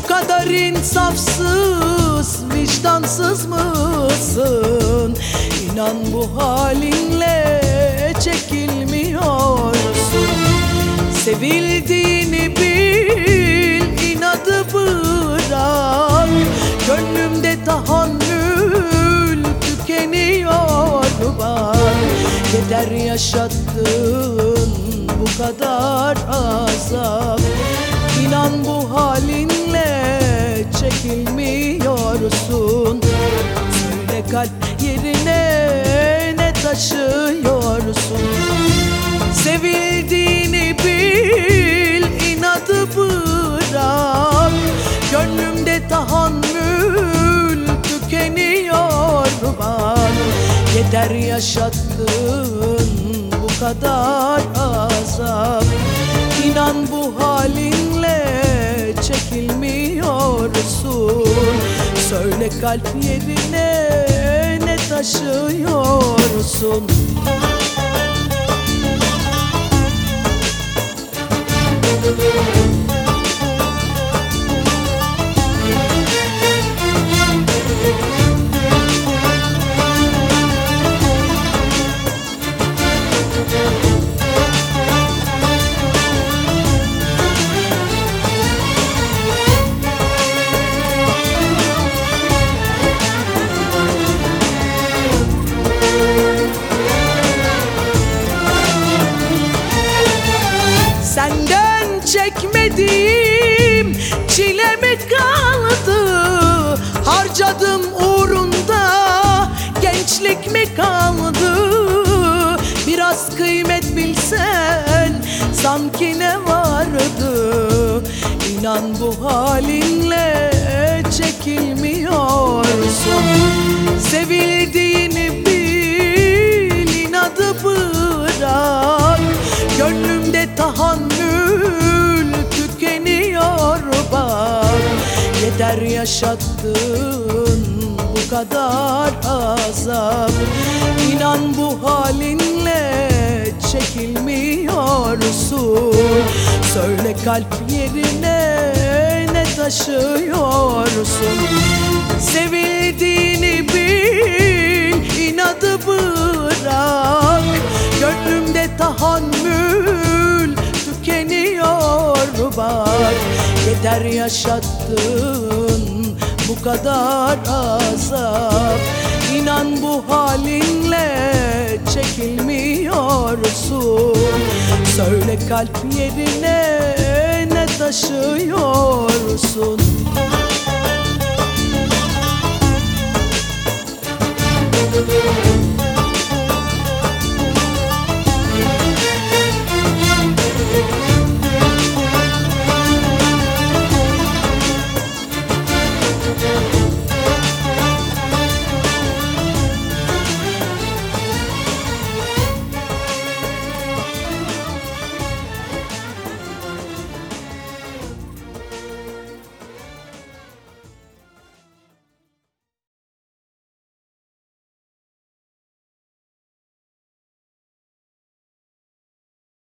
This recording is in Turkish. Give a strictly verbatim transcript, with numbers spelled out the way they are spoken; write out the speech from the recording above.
Bu kadar insafsız, vicdansız mısın? İnan bu halinle çekilmiyorsun. Sevildiğini bil, inadı bırak. Gönlümde tahammül tükeniyor bak. Yeter yaşattın bu kadar azap. İnan bu halinle çekilmiyorsun. Söyle kalp yerine ne taşıyorsun? Sevildiğini bil, inadı bırak. Gönlümde tahammül tükeniyor bak. Yeter yaşattın bu kadar azap. İnan bu halinle çekilmiyorsun. Söyle kalp yerine ne taşıyorsun? Senden çekmediğim çile mi kaldı? Harcadım uğrunda gençlik mi kaldı? Biraz kıymet bilsen sanki ne vardı? İnan bu halinle çekilmiyorsun. Sevildiğini bil, inadı bırak. Gönlümde tahammül tükeniyor bak. Yeter yaşattın bu kadar azap. İnan bu halinle çekilmiyorsun. Söyle kalp yerine ne taşıyorsun? Sevildiğini bil, inadı bırak. Gönlümde tahammül tükeniyor bak. Yeter yaşattın bu kadar azap. İnan bu halinle çekilmiyorsun. Söyle kalp yerine ne taşıyorsun?